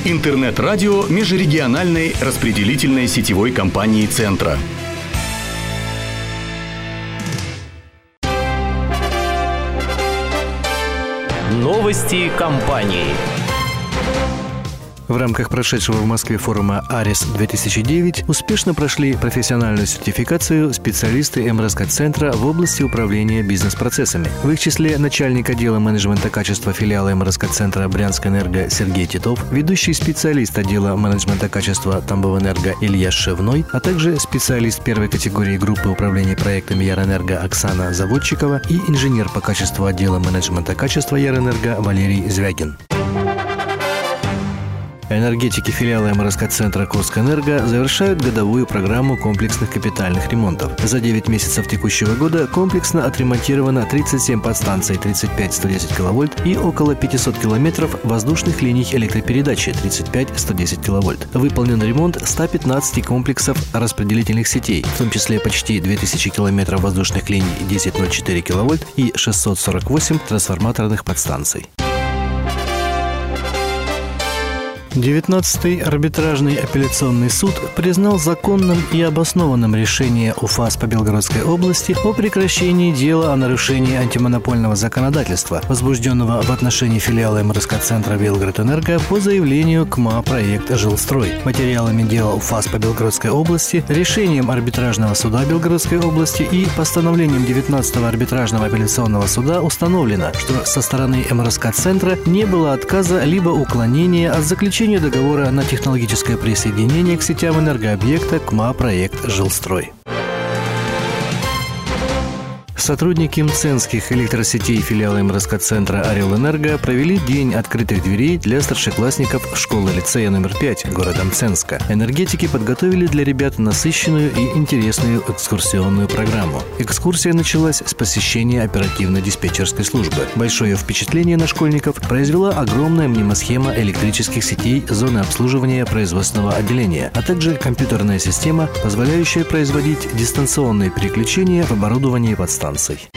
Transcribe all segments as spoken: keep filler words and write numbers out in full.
Интернет-радио межрегиональной распределительной сетевой компании «Центра». Новости компании. В рамках прошедшего в Москве форума «Арис-две тысячи девять» успешно прошли профессиональную сертификацию специалисты эм эр эс ка-центра в области управления бизнес-процессами. В их числе начальник отдела менеджмента качества филиала эм эр эс ка-центра «Брянскэнерго» Сергей Титов, ведущий специалист отдела менеджмента качества «Тамбовэнерго» Илья Шевной, а также специалист первой категории группы управления проектами «Ярэнерго» Оксана Заводчикова и инженер по качеству отдела менеджмента качества «Ярэнерго» Валерий Звягин. Энергетики филиала эм эр эс ка-центра «Курскэнерго» завершают годовую программу комплексных капитальных ремонтов. За девять месяцев текущего года комплексно отремонтировано тридцать семь подстанций тридцать пять сто десять киловольт и около пятьсот километров воздушных линий электропередачи тридцать пять сто десять киловольт. Выполнен ремонт ста пятнадцати комплексов распределительных сетей, в том числе почти две тысячи километров воздушных линий десять ноль четыре киловольт и шестьсот сорок восемь трансформаторных подстанций. девятнадцатый арбитражный апелляционный суд признал законным и обоснованным решение УФАС по Белгородской области о прекращении дела о нарушении антимонопольного законодательства, возбужденного в отношении филиала эм эр эс ка-центра «Белгородэнерго» по заявлению КМА «Проект Жилстрой». Материалами дела УФАС по Белгородской области, решением арбитражного суда Белгородской области и постановлением девятнадцатого арбитражного апелляционного суда установлено, что со стороны эм эр эс ка-центра не было отказа либо уклонения от заключения договора на технологическое присоединение к сетям энергообъекта КМА «Проект Жилстрой». Сотрудники мценских электросетей филиала эм эр эс ка-центра «Орел-Энерго» провели день открытых дверей для старшеклассников школы-лицея номер пять города Мценска. Энергетики подготовили для ребят насыщенную и интересную экскурсионную программу. Экскурсия началась с посещения оперативно-диспетчерской службы. Большое впечатление на школьников произвела огромная мнемосхема электрических сетей зоны обслуживания производственного отделения, а также компьютерная система, позволяющая производить дистанционные переключения в оборудовании подстанций.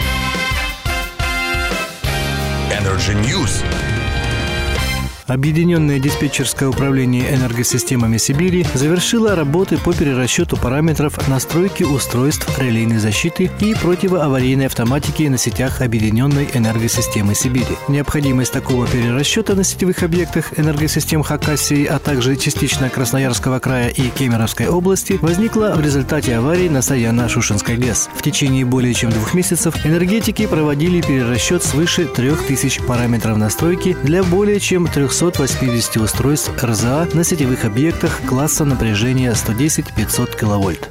Energy News. Объединенное диспетчерское управление энергосистемами Сибири завершило работы по перерасчету параметров настройки устройств релейной защиты и противоаварийной автоматики на сетях Объединенной энергосистемы Сибири. Необходимость такого перерасчета на сетевых объектах энергосистем Хакасии, а также частично Красноярского края и Кемеровской области возникла в результате аварии на Саяно-Шушенской ГЭС. В течение более чем двух месяцев энергетики проводили перерасчет свыше трех тысяч параметров настройки для более чем трехсот восьмидесяти устройств эр зэ а на сетевых объектах класса напряжения сто десять - пятьсот киловольт.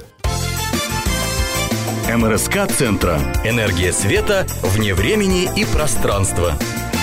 эм эр эс ка-центра. Энергия света вне времени и пространства.